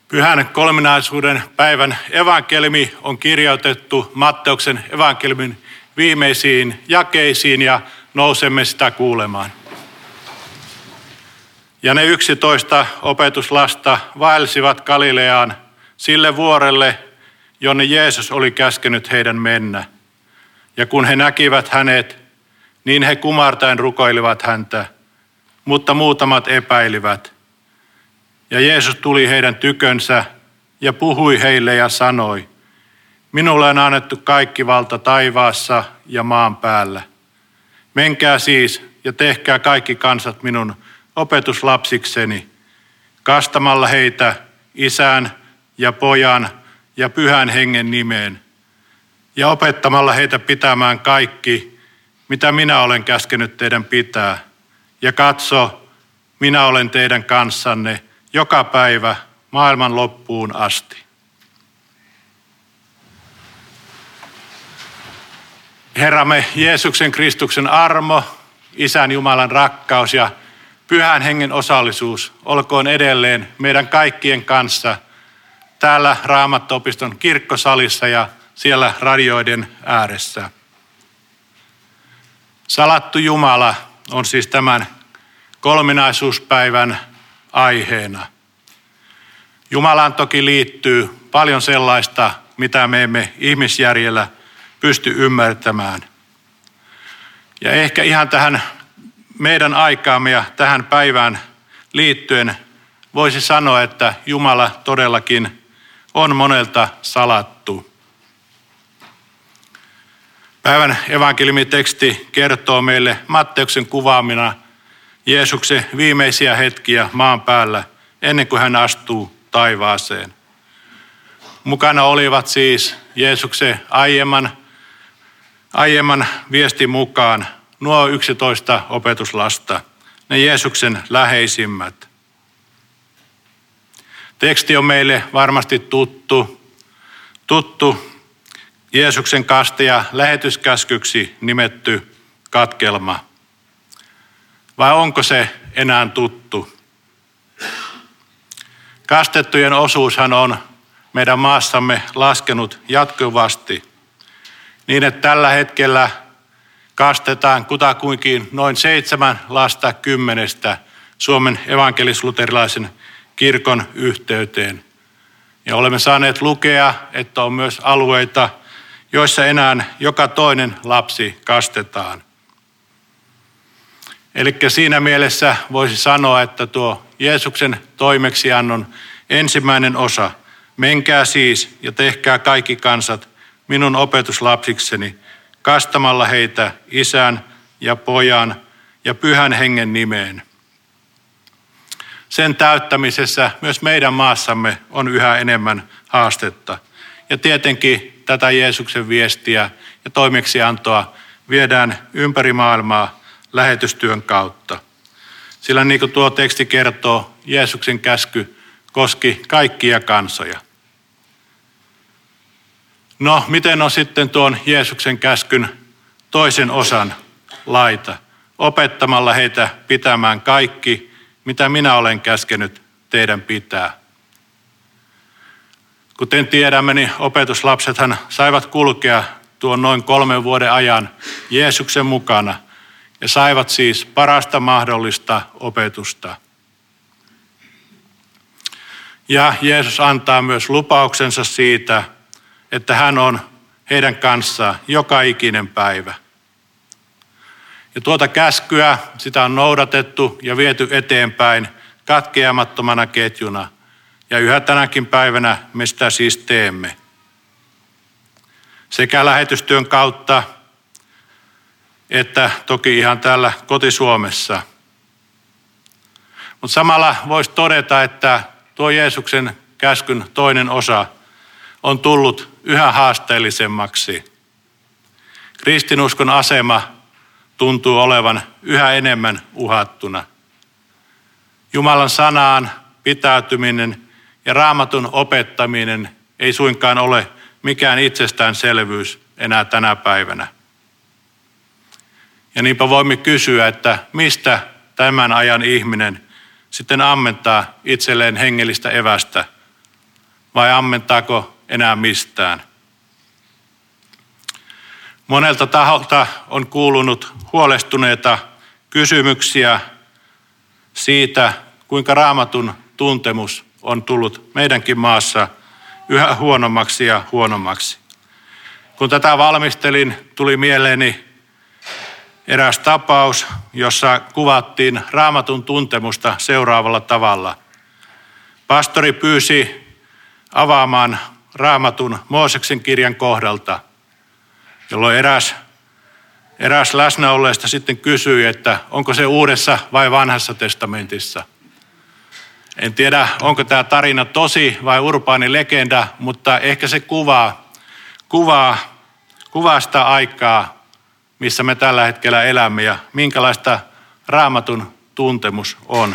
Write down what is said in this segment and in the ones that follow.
Pyhän kolminaisuuden päivän evankeliumi on kirjoitettu Matteuksen evankeliumin viimeisiin jakeisiin ja nousemme sitä kuulemaan. Ja ne 11 opetuslasta vaelsivat Galileaan sille vuorelle, jonne Jeesus oli käskenyt heidän mennä. Ja kun he näkivät hänet, niin he kumartaen rukoilivat häntä, mutta muutamat epäilivät. Ja Jeesus tuli heidän tykönsä ja puhui heille ja sanoi, minulle on annettu kaikki valta taivaassa ja maan päällä. Menkää siis ja tehkää kaikki kansat minun opetuslapsikseni, kastamalla heitä Isän ja Pojan ja Pyhän Hengen nimeen, ja opettamalla heitä pitämään kaikki, mitä minä olen käskenyt teidän pitää. Ja katso, minä olen teidän kanssanne joka päivä maailman loppuun asti. Herramme Jeesuksen Kristuksen armo, Isän Jumalan rakkaus ja Pyhän Hengen osallisuus olkoon edelleen meidän kaikkien kanssa täällä Raamattu-opiston kirkkosalissa ja siellä radioiden ääressä. Salattu Jumala on siis tämän kolminaisuuspäivän aiheena. Jumalaan toki liittyy paljon sellaista, mitä me emme ihmisjärjellä pysty ymmärtämään. Ja ehkä ihan tähän meidän aikaamme ja tähän päivään liittyen voisi sanoa, että Jumala todellakin on monelta salattu. Päivän evankeliumiteksti kertoo meille Matteuksen kuvaamina Jeesuksen viimeisiä hetkiä maan päällä ennen kuin hän astuu taivaaseen. Mukana olivat siis Jeesuksen aiemman viestin mukaan nuo 11 opetuslasta, ne Jeesuksen läheisimmät. Teksti on meille varmasti tuttu Jeesuksen kaste- ja lähetyskäskyksi nimetty katkelma. Vai onko se enää tuttu? Kastettujen osuushan on meidän maassamme laskenut jatkuvasti niin, että tällä hetkellä kastetaan kutakuinkin noin 7 lasta 10 Suomen evankelis-luterilaisen kirkon yhteyteen. Ja olemme saaneet lukea, että on myös alueita, joissa enää joka toinen lapsi kastetaan. Eli siinä mielessä voisi sanoa, että tuo Jeesuksen toimeksiannon ensimmäinen osa, menkää siis ja tehkää kaikki kansat minun opetuslapsikseni, kastamalla heitä Isän ja Pojan ja Pyhän Hengen nimeen. Sen täyttämisessä myös meidän maassamme on yhä enemmän haastetta. Ja tietenkin tätä Jeesuksen viestiä ja toimeksiantoa viedään ympäri maailmaa lähetystyön kautta. Sillä niin kuin tuo teksti kertoo, Jeesuksen käsky koski kaikkia kansoja. No, miten on sitten tuon Jeesuksen käskyn toisen osan laita? Opettamalla heitä pitämään kaikki, mitä minä olen käskenyt teidän pitää. Kuten tiedämme, niin opetuslapsethan saivat kulkea tuon noin 3 vuoden ajan Jeesuksen mukana ja saivat siis parasta mahdollista opetusta. Ja Jeesus antaa myös lupauksensa siitä, että hän on heidän kanssaan joka ikinen päivä. Ja tuota käskyä, sitä on noudatettu ja viety eteenpäin katkeamattomana ketjuna. Ja yhä tänäkin päivänä me sitä siis teemme. Sekä lähetystyön kautta, että toki ihan täällä koti-Suomessa. Mutta samalla voisi todeta, että tuo Jeesuksen käskyn toinen osa on tullut yhä haasteellisemmaksi. Kristinuskon asema tuntuu olevan yhä enemmän uhattuna. Jumalan sanaan pitäytyminen ja Raamatun opettaminen ei suinkaan ole mikään itsestäänselvyys enää tänä päivänä. Ja niinpä voimme kysyä, että mistä tämän ajan ihminen sitten ammentaa itselleen hengellistä evästä vai ammentaako enää mistään. Monelta taholta on kuulunut huolestuneita kysymyksiä siitä, kuinka Raamatun tuntemus on tullut meidänkin maassa yhä huonommaksi ja huonommaksi. Kun tätä valmistelin, tuli mieleeni eräs tapaus, jossa kuvattiin Raamatun tuntemusta seuraavalla tavalla. Pastori pyysi avaamaan Raamatun Mooseksen kirjan kohdalta, jolloin eräs läsnäolleista sitten kysyi, että onko se Uudessa vai Vanhassa testamentissa. En tiedä, onko tämä tarina tosi vai urbaani legenda, mutta ehkä se kuvaa sitä aikaa, missä me tällä hetkellä elämme ja minkälaista Raamatun tuntemus on.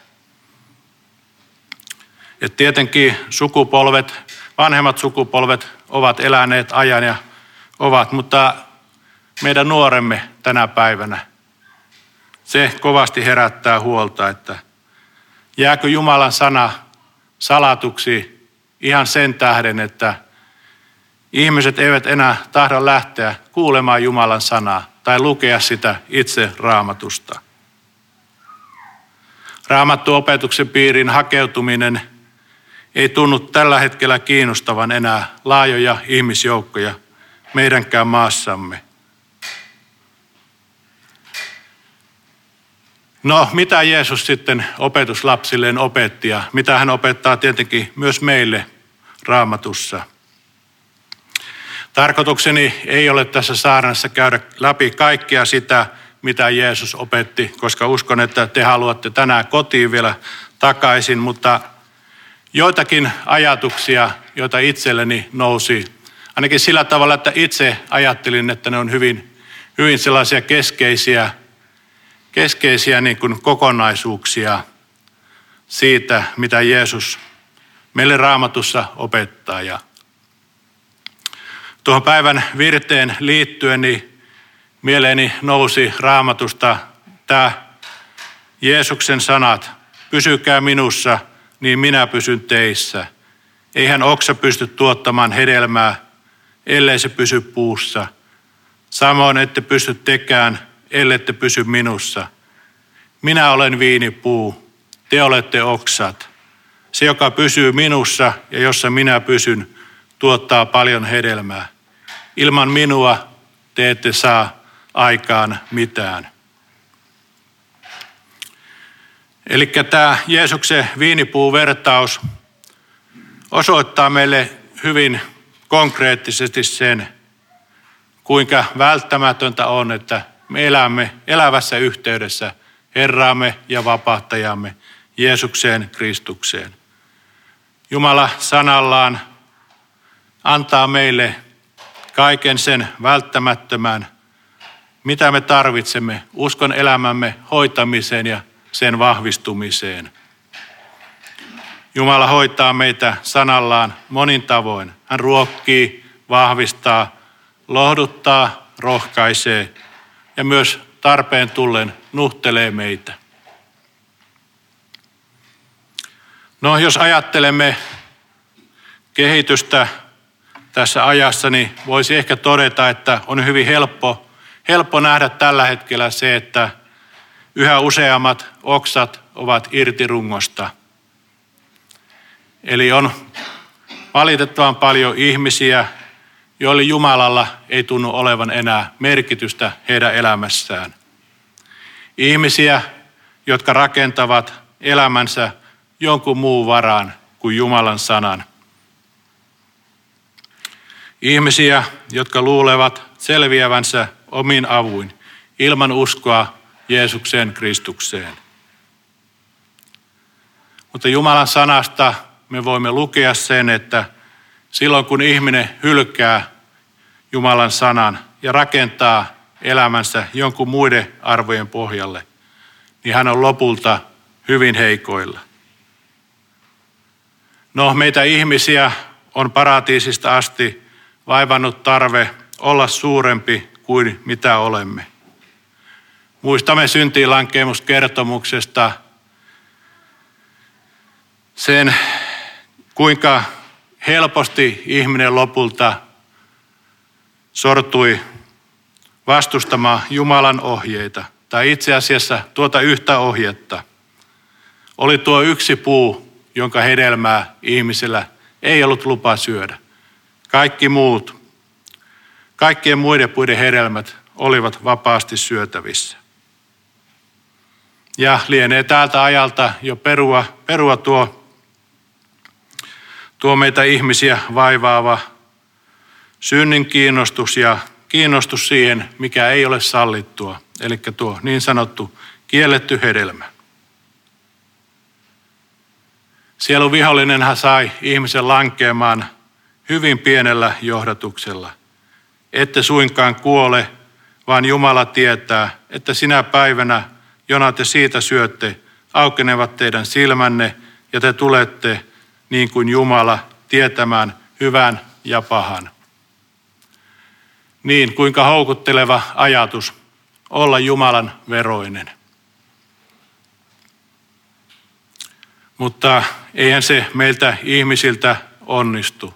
Et tietenkin vanhemmat sukupolvet ovat eläneet ajan ja mutta meidän nuoremme tänä päivänä, se kovasti herättää huolta, että jääkö Jumalan sana salatuksi ihan sen tähden, että ihmiset eivät enää tahdo lähteä kuulemaan Jumalan sanaa tai lukea sitä itse Raamatusta. Raamattuopetuksen piiriin hakeutuminen ei tunnu tällä hetkellä kiinnostavan enää laajoja ihmisjoukkoja meidänkään maassamme. No, mitä Jeesus sitten opetuslapsilleen opetti ja mitä hän opettaa tietenkin myös meille Raamatussa? Tarkoitukseni ei ole tässä saarnassa käydä läpi kaikkea sitä, mitä Jeesus opetti, koska uskon, että te haluatte tänään kotiin vielä takaisin, mutta joitakin ajatuksia, joita itselleni nousi, ainakin sillä tavalla, että itse ajattelin, että ne on hyvin sellaisia keskeisiä niin kuin kokonaisuuksia siitä, mitä Jeesus meille Raamatussa opettaa. Ja tuohon päivän virteen liittyen niin mieleeni nousi Raamatusta tämä Jeesuksen sanat, pysykää minussa, niin minä pysyn teissä. Eihän oksa pysty tuottamaan hedelmää, ellei se pysy puussa. Samoin ette pysty tekään, ellette pysy minussa. Minä olen viinipuu, te olette oksat. Se, joka pysyy minussa ja jossa minä pysyn, tuottaa paljon hedelmää. Ilman minua te ette saa aikaan mitään. Eli tämä Jeesuksen viinipuuvertaus osoittaa meille hyvin konkreettisesti sen, kuinka välttämätöntä on, että me elämme elävässä yhteydessä Herraamme ja Vapahtajamme Jeesukseen Kristukseen. Jumala sanallaan antaa meille kaiken sen välttämättömän, mitä me tarvitsemme uskon elämämme hoitamiseen ja sen vahvistumiseen. Jumala hoitaa meitä sanallaan monin tavoin. Hän ruokkii, vahvistaa, lohduttaa, rohkaisee ja myös tarpeen tullen nuhtelee meitä. No, jos ajattelemme kehitystä tässä ajassa, niin voisi ehkä todeta, että on hyvin helppo nähdä tällä hetkellä se, että yhä useammat oksat ovat irti rungosta. Eli on valitettavan paljon ihmisiä, joille Jumalalla ei tunnu olevan enää merkitystä heidän elämässään. Ihmisiä, jotka rakentavat elämänsä jonkun muun varaan kuin Jumalan sanan. Ihmisiä, jotka luulevat selviävänsä omin avuin ilman uskoa Jeesukseen Kristukseen. Mutta Jumalan sanasta me voimme lukea sen, että silloin kun ihminen hylkää Jumalan sanan ja rakentaa elämänsä jonkun muiden arvojen pohjalle, niin hän on lopulta hyvin heikoilla. No, meitä ihmisiä on paratiisista asti vaivannut tarve olla suurempi kuin mitä olemme. Muistamme syntiinlankemuskertomuksesta sen, kuinka helposti ihminen lopulta sortui vastustamaan Jumalan ohjeita, tai itse asiassa tuota yhtä ohjetta. Oli tuo yksi puu, jonka hedelmää ihmisellä ei ollut lupa syödä. Kaikkien muiden puiden hedelmät olivat vapaasti syötävissä. Ja lienee tältä ajalta jo perua tuo meitä ihmisiä vaivaava synnin kiinnostus ja kiinnostus siihen, mikä ei ole sallittua, eli tuo niin sanottu kielletty hedelmä. Sielun vihollinenhan sai ihmisen lankeamaan hyvin pienellä johdatuksella. Ette suinkaan kuole, vaan Jumala tietää, että sinä päivänä, jona te siitä syötte, aukenevat teidän silmänne ja te tulette niin kuin Jumala tietämään hyvän ja pahan. Niin, kuinka houkutteleva ajatus olla Jumalan veroinen. Mutta eihän se meiltä ihmisiltä onnistu.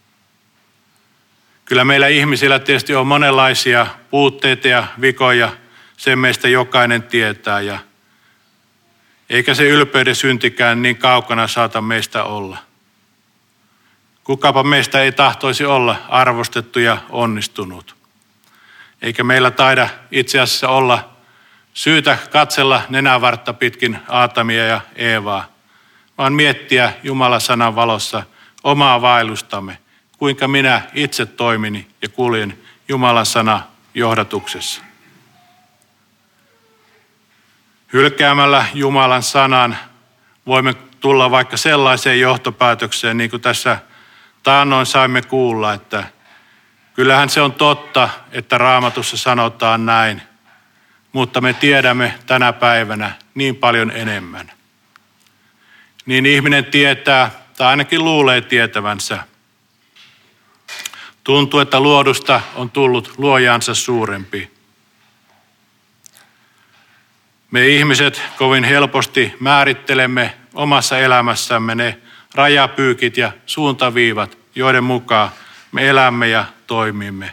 Kyllä meillä ihmisillä tietysti on monenlaisia puutteita ja vikoja, sen meistä jokainen tietää. Eikä se ylpeyden syntikään niin kaukana saata meistä olla. Kukapa meistä ei tahtoisi olla arvostettu ja onnistunut. Eikä meillä taida itse asiassa olla syytä katsella nenävartta pitkin Aatamia ja Eevaa, vaan miettiä Jumalan sanan valossa omaa vaellustamme, kuinka minä itse toimini ja kuljen Jumalan sana johdatuksessa. Hylkäämällä Jumalan sanan voimme tulla vaikka sellaiseen johtopäätökseen, niin kuin tässä taannoin saimme kuulla, että kyllähän se on totta, että Raamatussa sanotaan näin, mutta me tiedämme tänä päivänä niin paljon enemmän. Niin ihminen tietää, tai ainakin luulee tietävänsä. Tuntuu, että luodusta on tullut luojansa suurempi. Me ihmiset kovin helposti määrittelemme omassa elämässämme ne rajapyykit ja suuntaviivat, joiden mukaan me elämme ja toimimme.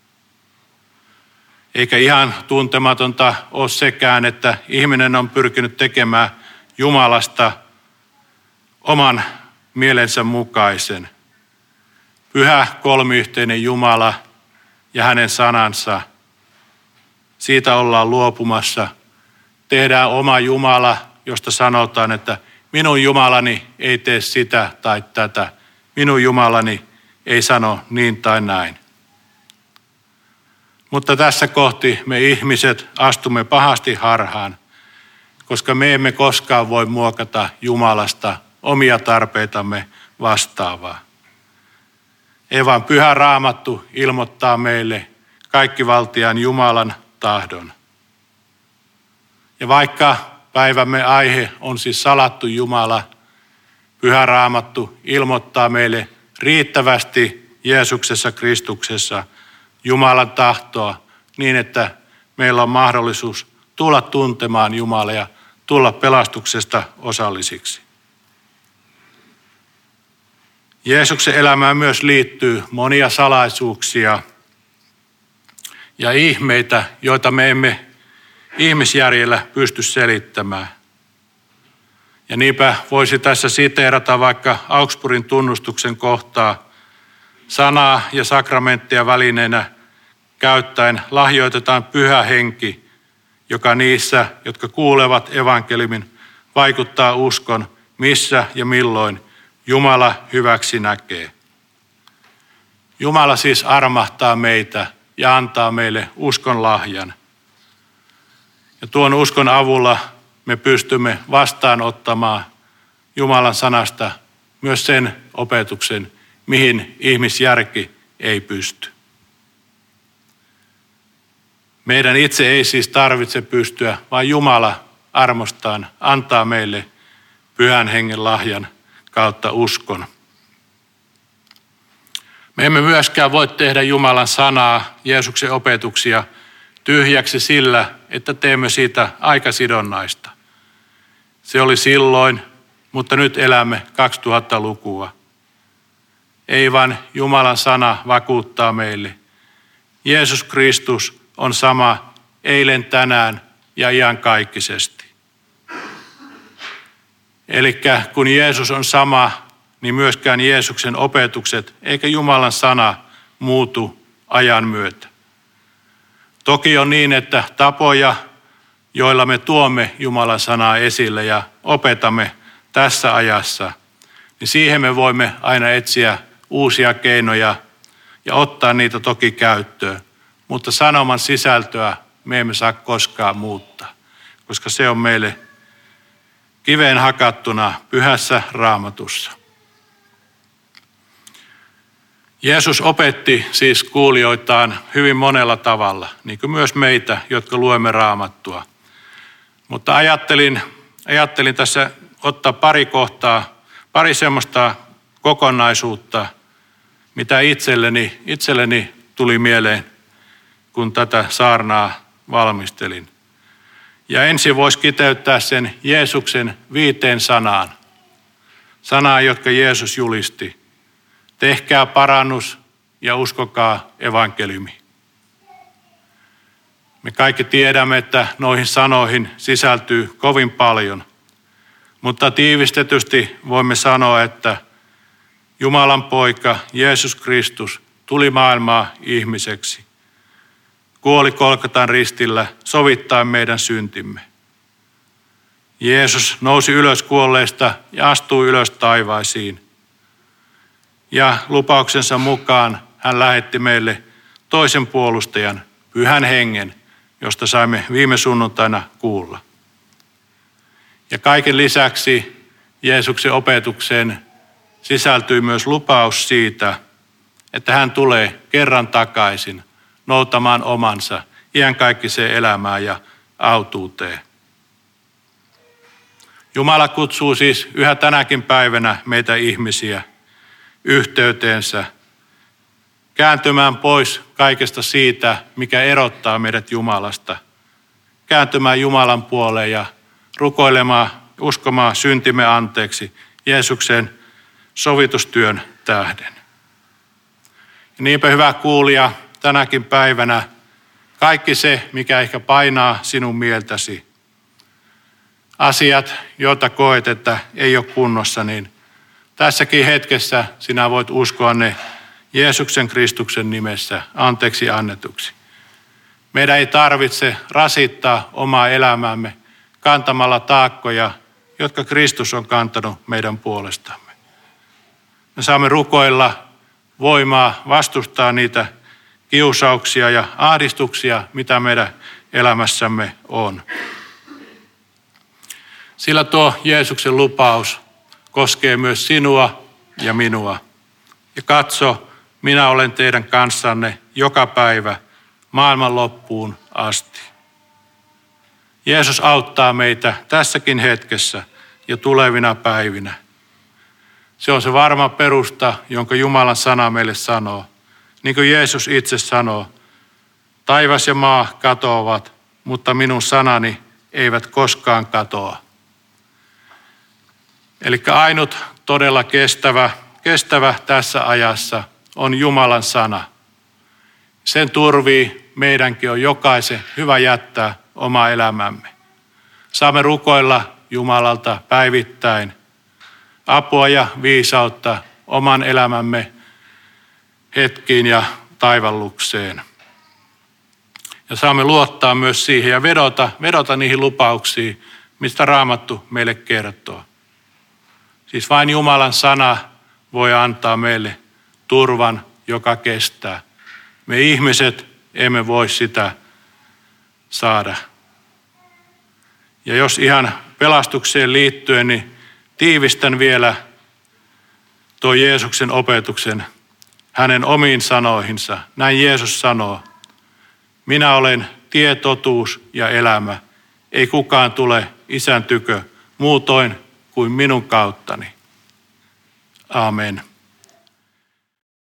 Eikä ihan tuntematonta ole sekään, että ihminen on pyrkinyt tekemään Jumalasta oman mielensä mukaisen. Pyhä kolmiyhteinen Jumala ja hänen sanansa. Siitä ollaan luopumassa. Tehdään oma Jumala, josta sanotaan, että minun Jumalani ei tee sitä tai tätä. Minun Jumalani ei sano niin tai näin. Mutta tässä kohti me ihmiset astumme pahasti harhaan, koska me emme koskaan voi muokata Jumalasta omia tarpeitamme vastaavaa. Ei vaan Pyhä Raamattu ilmoittaa meille kaikkivaltiaan Jumalan tahdon. Ja vaikka päivämme aihe on siis salattu Jumala, Pyhä Raamattu ilmoittaa meille riittävästi Jeesuksessa Kristuksessa Jumalan tahtoa niin, että meillä on mahdollisuus tulla tuntemaan Jumalaa ja tulla pelastuksesta osallisiksi. Jeesuksen elämään myös liittyy monia salaisuuksia ja ihmeitä, joita me emme ihmisjärjellä pysty selittämään. Ja niinpä voisi tässä siteerata vaikka Augsburgin tunnustuksen kohtaa. Sanaa ja sakramentteja välineenä käyttäen lahjoitetaan Pyhä Henki, joka niissä, jotka kuulevat evankeliumin, vaikuttaa uskon, missä ja milloin Jumala hyväksi näkee. Jumala siis armahtaa meitä ja antaa meille uskon lahjan. Ja tuon uskon avulla me pystymme vastaanottamaan Jumalan sanasta myös sen opetuksen, mihin ihmisjärki ei pysty. Meidän itse ei siis tarvitse pystyä, vaan Jumala armostaan antaa meille Pyhän Hengen lahjan kautta uskon. Me emme myöskään voi tehdä Jumalan sanaa, Jeesuksen opetuksia tyhjäksi sillä, että teemme siitä aikasidonnaista. Se oli silloin, mutta nyt elämme 2000-lukua. ei vaan Jumalan sana vakuuttaa meille. Jeesus Kristus on sama eilen, tänään ja iankaikkisesti. Eli kun Jeesus on sama, niin myöskään Jeesuksen opetukset eikä Jumalan sana muutu ajan myötä. Toki on niin, että tapoja, joilla me tuomme Jumalan sanaa esille ja opetamme tässä ajassa, niin siihen me voimme aina etsiä uusia keinoja ja ottaa niitä toki käyttöön. Mutta sanoman sisältöä me emme saa koskaan muuttaa, koska se on meille kiveen hakattuna pyhässä Raamatussa. Jeesus opetti siis kuulijoitaan hyvin monella tavalla, niin kuin myös meitä, jotka luemme Raamattua. Mutta ajattelin tässä ottaa pari semmoista kokonaisuutta, mitä itselleni tuli mieleen, kun tätä saarnaa valmistelin. Ja ensin voisi kiteyttää sen Jeesuksen 5 sanaan. Sanaa, jotka Jeesus julisti. Tehkää parannus ja uskokaa evankeliumi. Me kaikki tiedämme, että noihin sanoihin sisältyy kovin paljon, mutta tiivistetysti voimme sanoa, että Jumalan poika Jeesus Kristus tuli maailmaan ihmiseksi. Kuoli Golgatan ristillä sovittaen meidän syntimme. Jeesus nousi ylös kuolleista ja astui ylös taivaisiin. Ja lupauksensa mukaan hän lähetti meille toisen puolustajan, Pyhän Hengen, josta saimme viime sunnuntaina kuulla. Ja kaiken lisäksi Jeesuksen opetukseen sisältyy myös lupaus siitä, että hän tulee kerran takaisin noutamaan omansa iankaikkiseen elämään ja autuuteen. Jumala kutsuu siis yhä tänäkin päivänä meitä ihmisiä yhteyteensä, kääntymään pois kaikesta siitä, mikä erottaa meidät Jumalasta, kääntymään Jumalan puoleen ja rukoilemaan, uskomaan syntimme anteeksi Jeesuksen sovitustyön tähden. Ja niinpä hyvä kuulija, tänäkin päivänä kaikki se, mikä ehkä painaa sinun mieltäsi, asiat, joita koet, että ei ole kunnossa, niin tässäkin hetkessä sinä voit uskoa ne Jeesuksen Kristuksen nimessä anteeksi annetuksi. Meidän ei tarvitse rasittaa omaa elämäämme kantamalla taakkoja, jotka Kristus on kantanut meidän puolestamme. Me saamme rukoilla voimaa vastustaa niitä kiusauksia ja ahdistuksia, mitä meidän elämässämme on. Sillä tuo Jeesuksen lupaus koskee myös sinua ja minua. Ja katso, minä olen teidän kanssanne joka päivä maailman loppuun asti. Jeesus auttaa meitä tässäkin hetkessä ja tulevina päivinä. Se on se varma perusta, jonka Jumalan sana meille sanoo. Niin kuin Jeesus itse sanoo, taivas ja maa katoavat, mutta minun sanani eivät koskaan katoa. Eli ainut todella kestävä tässä ajassa on Jumalan sana. Sen turvii meidänkin on jokaisen hyvä jättää oma elämämme. Saamme rukoilla Jumalalta päivittäin apua ja viisautta oman elämämme hetkiin ja taivallukseen. Ja saamme luottaa myös siihen ja vedota niihin lupauksiin, mistä Raamattu meille kertoo. Siis vain Jumalan sana voi antaa meille turvan, joka kestää. Me ihmiset emme voi sitä saada. Ja jos ihan pelastukseen liittyen, niin tiivistän vielä tuo Jeesuksen opetuksen hänen omiin sanoihinsa. Näin Jeesus sanoo, minä olen tie, totuus ja elämä. Ei kukaan tule Isän tykö muutoin kuin minun kauttani. Aamen.